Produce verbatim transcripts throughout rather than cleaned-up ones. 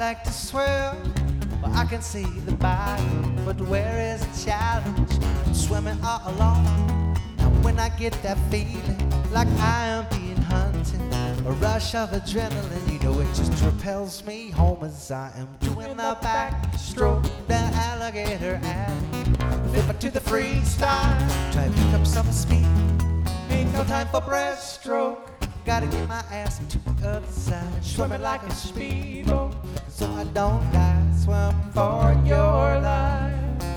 like to swim, but I can see the bottom. But where is the challenge? Swimming all alone. Now when I get that feeling like I am being hunted, a rush of adrenaline, you know it just repels me home as I am doing the backstroke, that alligator alley. Flip it to the freestyle, try to pick up some speed. Ain't no time for breaststroke. Gotta get my ass to the other side, swimming like a speedboat, so I don't die. Swim for your life.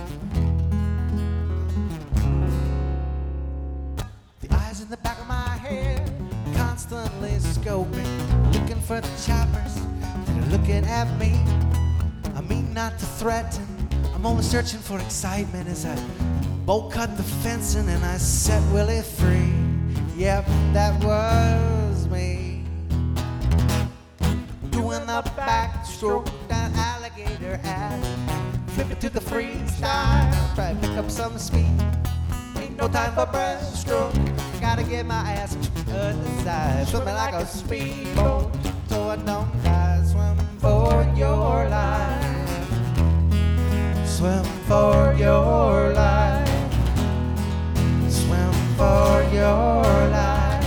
The eyes in the back of my head, constantly scoping, looking for the choppers that are looking at me. I mean not to threaten, I'm only searching for excitement as I bolt cut the fencing and I set Willie free. Yep, that was me. Doing the backstroke down alligator alley. Flip it to the freestyle, try to pick up some speed. Ain't no time for breaststroke. Gotta get my ass to the other side, swimming like a speedboat, so I don't die. Swim for your life. Swim for your life. Swim for your life.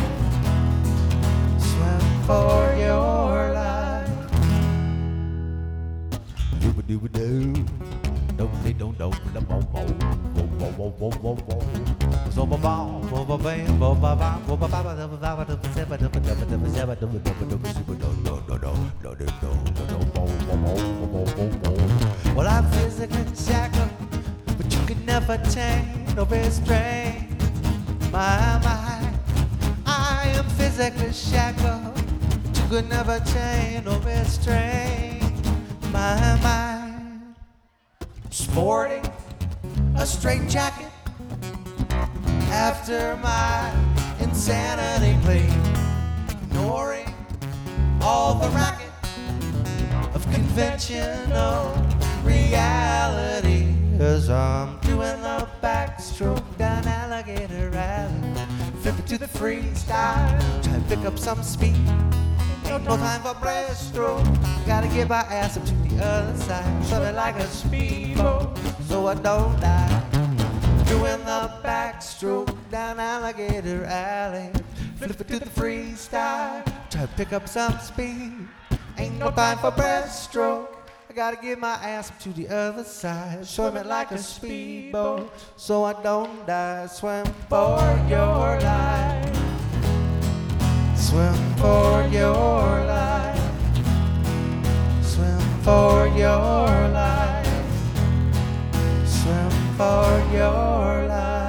Swim for your life. Dooba dooba doo. Don't they don't know the bo bo bo bo bo bo bo. So ba ba bo ba bam bo ba ba bo ba ba ba ba ba ba ba ba ba ba ba ba. Well, I'm physically shackled, but you can never tame or restrain my mind. I am physically shackled, but you could never chain or restrain my mind. Sporting a straight jacket after my insanity plea, ignoring all the racket of conventional reality, as I'm doing the backstroke down alligator alley. Flip it to the freestyle, try to pick up some speed. Ain't no time for breaststroke. Gotta get my ass up to the other side, swimming like a speedboat, so I don't die. Doing the backstroke down alligator alley. Flip it to the freestyle, try to pick up some speed. Ain't no time for breaststroke. I gotta get my ass up to the other side, swimming like a speedboat, so I don't die. Swim for your life. Swim for your life. Swim for your life. Swim for your life.